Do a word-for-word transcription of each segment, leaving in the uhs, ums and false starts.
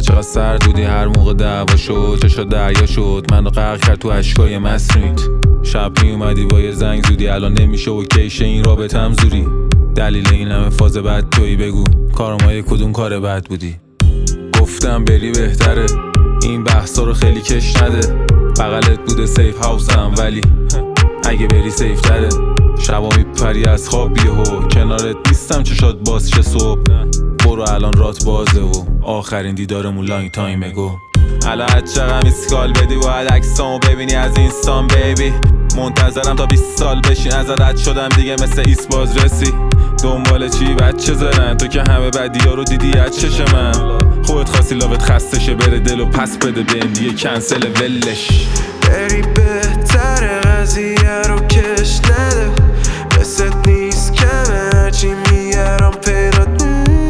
چقدر سرد بودی هر موقع دعوا شد، چشا دریا شد منو غرق کرد تو اشکای مصنوعیت. شب می اومدی با یه زنگ زودی، الان نمیشه اوکیشه این رابطم زوری. دلیل این همه فاز بد تویی، بگو کارمای کدوم کار بد بودی؟ گفتم بری بهتره، این بحثا رو خیلی کش نده. بغلت بوده سیف هاوسم ولی اگه بری سیف تره. شبا میپری از خواب بیهو، کنارت نیستم چشات باز چه صبح. برو الان رات بازه و آخرین دیدارمون لانگ تایم اگو. الان چقدر میسکال بدی باید عکسامو ببینی از اینستان بیبی. منتظرم تا بیست سال بشین ازت رد شدم دیگه مثل ایست بازرسی. دنبال چی بچه زرن تو که همه بدیا رو دیدی از چش من. خودت خواستی لاوت خستشه بره دل و پس بده به دیگه کنسل ولش. بری بهتره قضیه رو کش نده، مثلت نیست کمه هرچی میگرم پیدات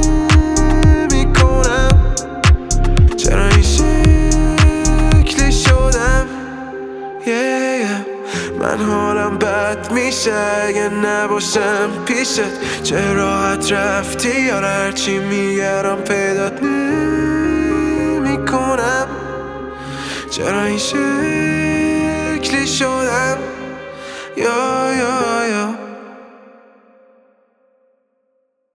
نمیکنم. چرا این شکلی شدم yeah, yeah. من حالم بد میشه اگه نباشم پیشت. چه راحت رفتی یار هرچی میگرم پیدات نمیکنم. چرا این شکلی شدم یا یا یا